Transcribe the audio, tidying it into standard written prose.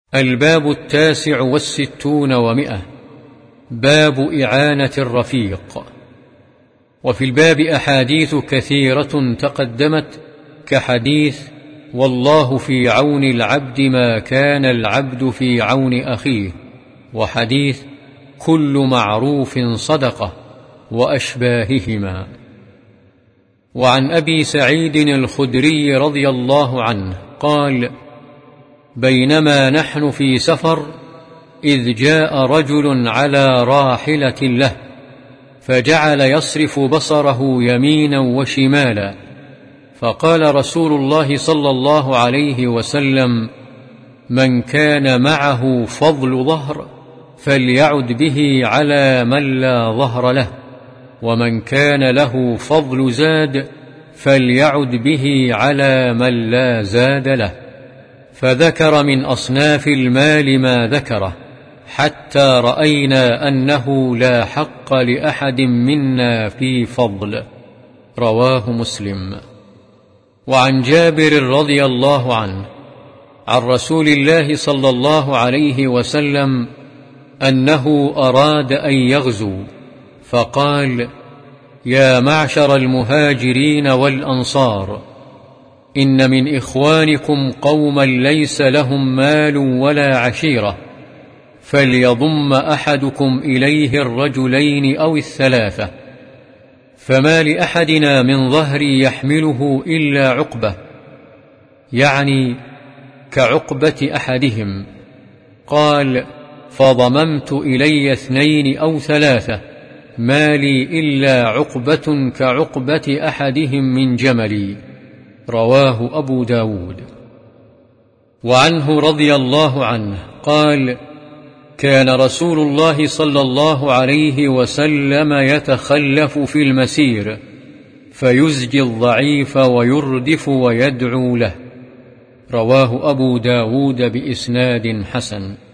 الباب 69 باب إعانة الرفيق. وفي الباب أحاديث كثيرة تقدمت، كحديث والله في عون العبد ما كان العبد في عون أخيه، وحديث كل معروف صدقة، وأشباههما. وعن أبي سعيد الخدري رضي الله عنه قال: بينما نحن في سفر إذ جاء رجل على راحلة له، فجعل يصرف بصره يمينا وشمالا، فقال رسول الله صلى الله عليه وسلم: من كان معه فضل ظهر فليعد به على من لا ظهر له، ومن كان له فضل زاد فليعد به على من لا زاد له. فذكر من أصناف المال ما ذكره، حتى رأينا أنه لا حق لأحد منا في فضل. رواه مسلم. وعن جابر رضي الله عنه عن رسول الله صلى الله عليه وسلم أنه أراد أن يغزو، فقال: يا معشر المهاجرين والأنصار، إن من إخوانكم قوما ليس لهم مال ولا عشيرة، فليضم أحدكم إليه الرجلين أو الثلاثة، فما لأحدنا من ظهر يحمله إلا عقبة، يعني كعقبة أحدهم. قال: فضممت إلي 2 أو 3، ما لي إلا عقبة كعقبة أحدهم من جملي. رواه أبو داود. وعنه رضي الله عنه قال: كان رسول الله صلى الله عليه وسلم يتخلف في المسير، فيزجي الضعيف ويردف ويدعو له. رواه أبو داود بإسناد حسن.